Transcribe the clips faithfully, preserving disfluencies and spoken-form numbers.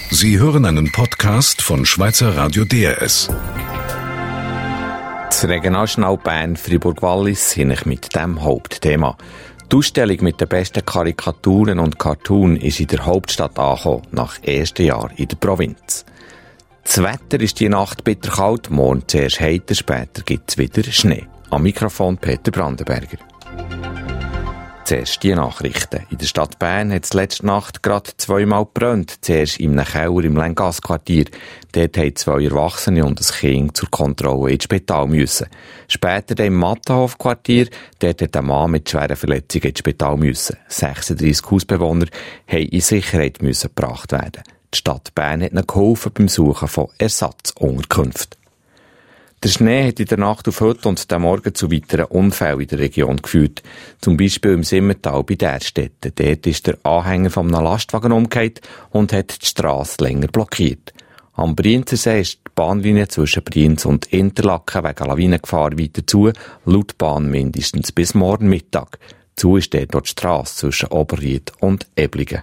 Sie hören einen Podcast von Schweizer Radio D R S. Das Regionaljournal Bern Fribourg-Wallis sind ich mit dem Hauptthema. Die Ausstellung mit den besten Karikaturen und Cartoon ist in der Hauptstadt angekommen, nach ersten Jahr in der Provinz. Das Wetter ist die Nacht bitter kalt, morgen zuerst heiter, später gibt es wieder Schnee. Am Mikrofon Peter Brandenberger. Zuerst die Nachrichten. In der Stadt Bern hat es letzte Nacht gerade zweimal gebrannt. Zuerst in einem Keller im Lengas-Quartier. Dort haben zwei Erwachsene und ein Kind zur Kontrolle ins Spital müssen. Später im Mattenhof-Quartier. Dort hat ein Mann mit schweren Verletzungen ins Spital müssen. sechsunddreissig Hausbewohner mussten in Sicherheit müssen gebracht werden. Die Stadt Bern hat ihnen geholfen beim Suchen von Ersatzunterkünften. Der Schnee hat in der Nacht auf heute und den Morgen zu weiteren Unfällen in der Region geführt. Zum Beispiel im Simmental bei Därstetten. Dort ist der Anhänger von einem Lastwagen umgekehrt und hat die Strasse länger blockiert. Am Brienzersee ist die Bahnlinie zwischen Brienz und Interlaken wegen Lawinengefahr weiter zu, laut Bahn mindestens bis morgen Mittag. Zu ist dort die Strasse zwischen Oberried und Eblingen.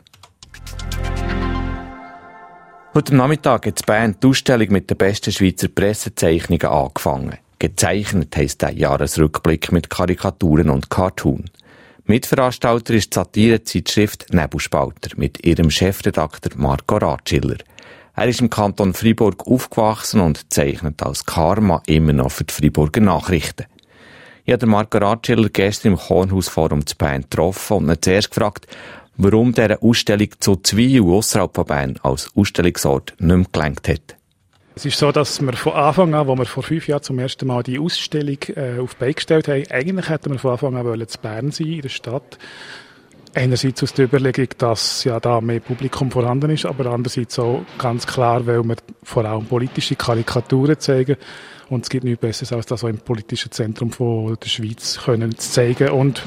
Heute Nachmittag hat in Bern die Ausstellung mit den besten Schweizer Pressezeichnungen angefangen. Gezeichnet heisst der Jahresrückblick mit Karikaturen und Cartoon. Mitveranstalter ist die Satirezeitschrift Nebelspalter mit ihrem Chefredakteur Marco Ratschiller. Er ist im Kanton Freiburg aufgewachsen und zeichnet als Karma immer noch für die Freiburger Nachrichten. Ich habe Marco Ratschiller gestern im Kornhausforum zu Bern getroffen und ihn zuerst gefragt, warum dieser Ausstellung zu Zwil ausserhalb von Bern als Ausstellungsort nicht mehr gelangt hat. Es ist so, dass wir von Anfang an, als wir vor fünf Jahren zum ersten Mal die Ausstellung äh, auf die Beine gestellt haben, eigentlich hätten wir von Anfang an wollen zu Bern sein, in der Stadt. Einerseits aus der Überlegung, dass ja da mehr Publikum vorhanden ist, aber andererseits auch ganz klar, weil wir vor allem politische Karikaturen zeigen. Und es gibt nichts Besseres, als das auch im politischen Zentrum von der Schweiz können zu zeigen und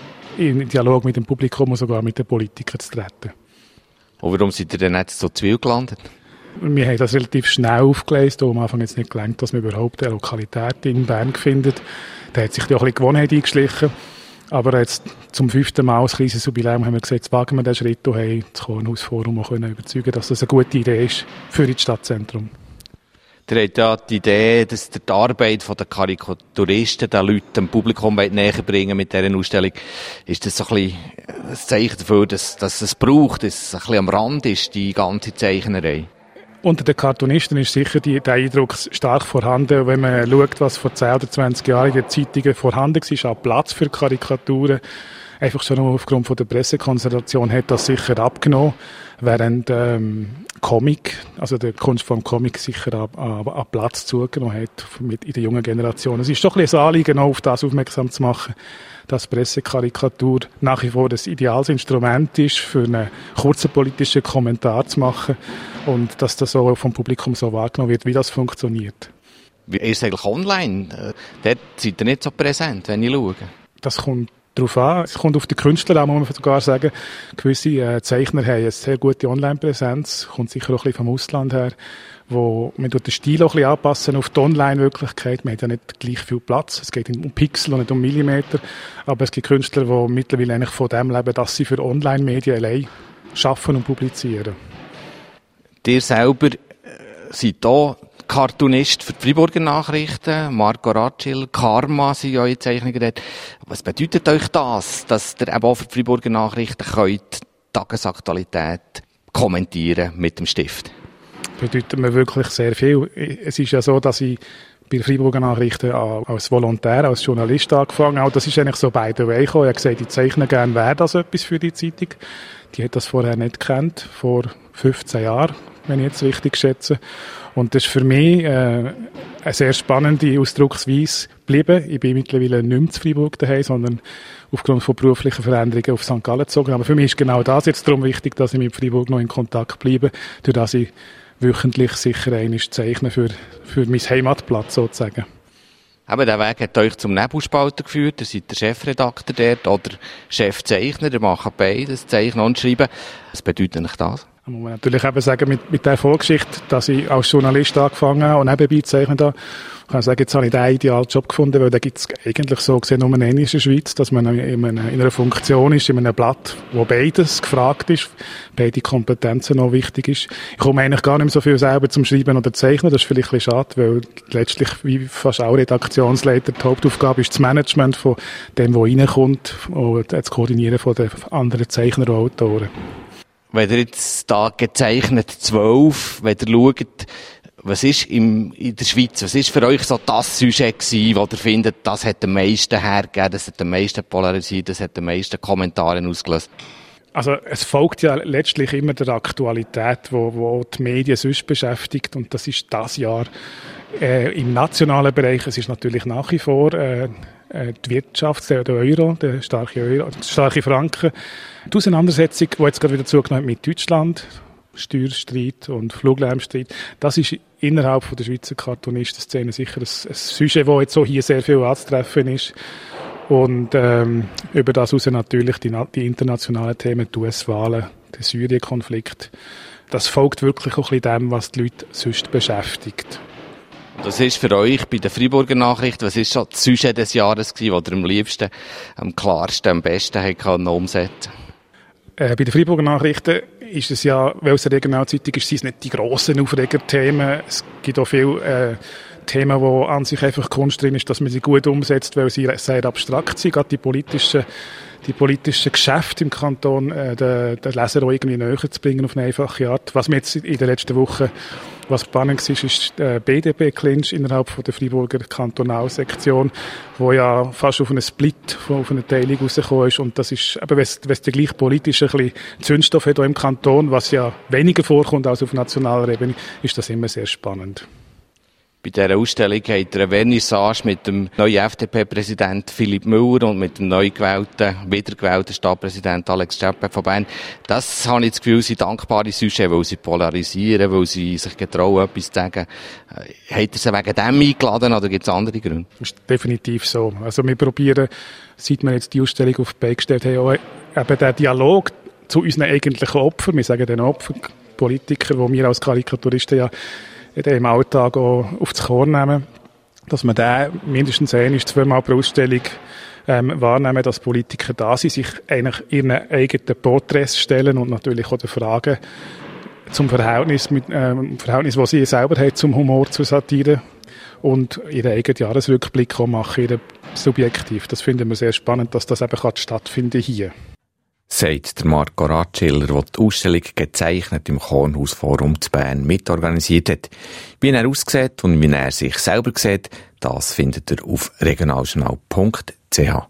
in Dialog mit dem Publikum und sogar mit den Politikern zu treten. Und warum seid ihr denn jetzt so Zwil gelandet? Wir haben das relativ schnell aufgeleistet, am Anfang jetzt nicht gelangt, dass wir überhaupt eine Lokalität in Bern finden. Da hat sich ja auch ein bisschen Gewohnheit eingeschlichen. Aber jetzt zum fünften Mal als kleines Jubiläum haben wir gesagt, jetzt wagen wir den Schritt und haben das Kornhausforum auch können überzeugen, dass das eine gute Idee ist für das Stadtzentrum. Ihr habt ja die Idee, dass ihr die Arbeit der Karikaturisten den Leuten, dem Publikum näher bringen mit dieser Ausstellung. Ist das so ein bisschen ein Zeichen dafür, dass, dass es braucht, dass es ein bisschen am Rand ist, die ganze Zeichnerei? Unter den Cartoonisten ist sicher die, der Eindruck stark vorhanden. Wenn man schaut, was vor zehn oder zwanzig Jahren in den Zeitungen vorhanden war, an Platz für Karikaturen, einfach schon aufgrund von der Pressekonzentration hat das sicher abgenommen, während ähm, Comic, also der Kunstform Comic sicher an, an, an Platz zugenommen hat mit in der jungen Generation. Es ist doch ein bisschen ein Anliegen, auf das aufmerksam zu machen, dass Pressekarikatur nach wie vor das ideales Instrument ist, für einen kurzen politischen Kommentar zu machen und dass das so vom Publikum so wahrgenommen wird, wie das funktioniert. Wie ist es eigentlich online? Dort seid ihr nicht so präsent, wenn ich schaue. Das kommt darauf an. Es kommt auf den Künstler an, muss man sogar sagen. Gewisse äh, Zeichner haben eine sehr gute Online-Präsenz, kommt sicher auch ein bisschen vom Ausland her, wo man den Stil auch ein bisschen anpassen auf die Online-Wirklichkeit. Man hat ja nicht gleich viel Platz. Es geht um Pixel und nicht um Millimeter. Aber es gibt Künstler, die mittlerweile eigentlich von dem leben, dass sie für Online-Medien allein arbeiten und publizieren. Ihr selber äh, seid hier Cartoonist für die Freiburger Nachrichten, Marco Ratschiller, Karma sind ja eure Zeichnungen dort. Was bedeutet euch das, dass ihr eben auch für die Freiburger Nachrichten könnt die Tagesaktualität kommentieren mit dem Stift? Das bedeutet mir wirklich sehr viel. Es ist ja so, dass ich bei den Freiburger Nachrichten als Volontär, als Journalist angefangen habe. Das ist eigentlich so by the way gekommen. Ich habe gesagt, ich zeichne gerne, wäre das etwas für die Zeitung. Die hat das vorher nicht gekannt, vor fünfzehn Jahren, wenn ich jetzt richtig schätze. Und das ist für mich äh, eine sehr spannende Ausdrucksweise geblieben. Ich bin mittlerweile nicht mehr zu Freiburg daheim, sondern aufgrund von beruflichen Veränderungen auf Sankt Gallen gezogen. Aber für mich ist genau das jetzt darum wichtig, dass ich mit Freiburg noch in Kontakt bleibe, durch das ich wöchentlich sicher einmal zeichne für, für mein Heimatplatz sozusagen. Aber der Weg hat euch zum Nebelspalter geführt. Ihr seid der Chefredakteur dort oder Chefzeichner. Ihr macht beides, Zeichnen und Schreiben. Was bedeutet euch das? Da muss man natürlich eben sagen, mit, mit der Vorgeschichte, dass ich als Journalist angefangen habe und nebenbei zeichnen habe, kann ich sagen, jetzt habe ich den idealen Job gefunden, weil da gibt es eigentlich so gesehen nur einen in der Schweiz, dass man in einer, in einer Funktion ist, in einem Blatt, wo beides gefragt ist, beide Kompetenzen noch wichtig ist. Ich komme eigentlich gar nicht mehr so viel selber zum Schreiben oder Zeichnen, das ist vielleicht ein bisschen schade, weil letztlich, wie fast auch Redaktionsleiter, die Hauptaufgabe ist das Management von dem, was reinkommt, und das Koordinieren von den anderen Zeichner und Autoren. Wenn ihr jetzt da gezeichnet zwölf, wenn ihr schaut, was ist im, in der Schweiz, was ist für euch so das Sujet gewesen, wo ihr findet, das hat am meisten hergegeben, das hat am meisten polarisiert, das hat am meisten Kommentare ausgelöst? Also es folgt ja letztlich immer der Aktualität, wo, wo die Medien sonst beschäftigt, und das ist das Jahr äh, im nationalen Bereich. Es ist natürlich nach wie vor äh, die Wirtschaft, der Euro, der starke Euro, der starke Franken. Die Auseinandersetzung, die jetzt gerade wieder zugenommen hat mit Deutschland, Steuerstreit und Fluglärmstreit, das ist innerhalb von der Schweizer Cartoonistenszene sicher ein, ein Sujet, das jetzt so hier sehr viel anzutreffen ist. Und ähm, über das hinaus natürlich die, die internationalen Themen, die U S-Wahlen, der Syrien-Konflikt. Das folgt wirklich auch ein bisschen dem, was die Leute sonst beschäftigt. Das ist für euch bei der Freiburger Nachricht, was ist so das Sujet des Jahres gewesen, das ihr am liebsten, am klarsten, am besten habt umsetzen? Äh, bei den Freiburger Nachrichten ist es ja, weil es eine Regionalzeitung ist, sind es nicht die grossen Aufregerthemen. Es gibt auch viele äh, Themen, wo an sich einfach Kunst drin ist, dass man sie gut umsetzt, weil sie sehr abstrakt sind. Gerade die politischen, die politischen Geschäfte im Kanton, äh, den, den Leser auch irgendwie näher zu bringen auf eine einfache Art. Was mir jetzt in der letzten Woche was spannend war, ist der B D P-Clinch innerhalb von der Freiburger Kantonalsektion, wo ja fast auf einen Split, auf eine Teilung rausgekommen ist. Und das ist, eben, wenn es der gleich politisch ein bisschen Zündstoff hat hier im Kanton, was ja weniger vorkommt als auf nationaler Ebene, ist das immer sehr spannend. Bei dieser Ausstellung hat er eine Vernissage mit dem neuen F D P-Präsident Philipp Müller und mit dem neu gewählten, wiedergewählten Stadtpräsident Alex Czeppe von Bern. Das habe ich das Gefühl, sind dankbare Sujets, weil sie polarisieren, weil sie sich getrauen, etwas zu sagen. Hat er sie wegen dem eingeladen oder gibt es andere Gründe? Das ist definitiv so. Also wir probieren, seit wir jetzt die Ausstellung auf die Beine gestellt haben, auch eben den Dialog zu unseren eigentlichen Opfern, wir sagen den Opfern, Politiker, die wir als Karikaturisten ja im Alltag auch aufs Korn nehmen, dass man den mindestens ein- zweimal pro Ausstellung ähm, wahrnehmen, dass Politiker da sind, sich eigentlich ihren eigenen Porträts stellen und natürlich auch die Fragen zum Verhältnis, mit, ähm, Verhältnis, das sie selber haben zum Humor, zur Satire und ihren eigenen Jahresrückblick auch machen, ihren subjektiv. Das finden wir sehr spannend, dass das eben stattfinden hier. Sagt der Marco Ratschiller, der die Ausstellung gezeichnet im Kornhausforum zu Bern mitorganisiert hat. Wie er aussieht und wie er sich selber sieht, das findet ihr auf regionaljournal punkt c h.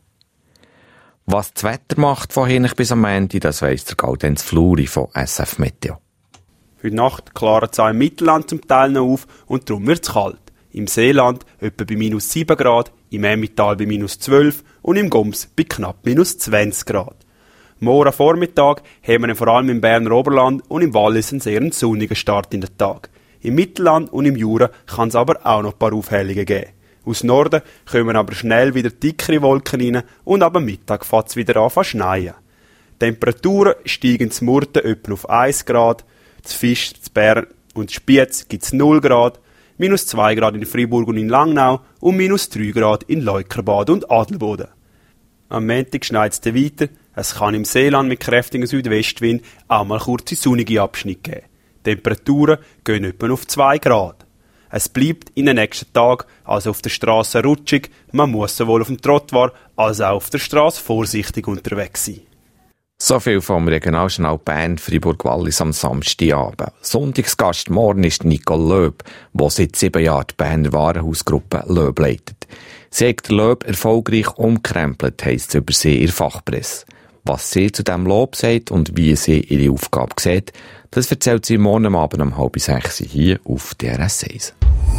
Was das Wetter macht von Hinich bis am Ende, das weiss der Gaudenz Fluri von S F Meteo. Für die Nacht klaren es auch im Mittelland zum Teil noch auf und darum wird es kalt. Im Seeland etwa bei minus sieben Grad, im Emmental bei minus zwölf und im Goms bei knapp minus zwanzig Grad. Morgen Vormittag haben wir vor allem im Berner Oberland und im Wallis einen sehr sonnigen Start in den Tag. Im Mittelland und im Jura kann es aber auch noch ein paar Aufhellungen geben. Aus Norden kommen aber schnell wieder dickere Wolken rein und ab Mittag fängt es wieder an zu schneien. Die Temperaturen steigen zu Murten etwa auf eins Grad, zu Fisch, zu Bern und zu Spiez gibt es null Grad, minus zwei Grad in Freiburg und in Langnau und minus drei Grad in Leukerbad und Adelboden. Am Montag schneit es weiter. Es kann im Seeland mit kräftigem Südwestwind auch mal kurze sonnige Abschnitte geben. Die Temperaturen gehen etwa auf zwei Grad. Es bleibt in den nächsten Tagen also auf der Straße rutschig. Man muss sowohl auf dem Trottoir als auch auf der Straße vorsichtig unterwegs sein. So viel vom Regionaljournal Bern Freiburg-Wallis am Samstagabend. Sonntagsgast morgen ist Nicole Löb, die seit sieben Jahren die Berner Warenhausgruppe Löb leitet. Sie hat Löb erfolgreich umkrempelt, heisst es über sie in der Fachpresse. Was sie zu diesem Lob sagt und wie sie ihre Aufgabe sieht, das erzählt sie morgen Abend um halb sechs hier auf D R S eins.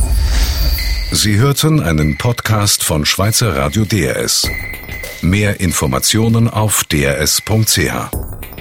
Sie hörten einen Podcast von Schweizer Radio D R S. Mehr Informationen auf d r s punkt c h.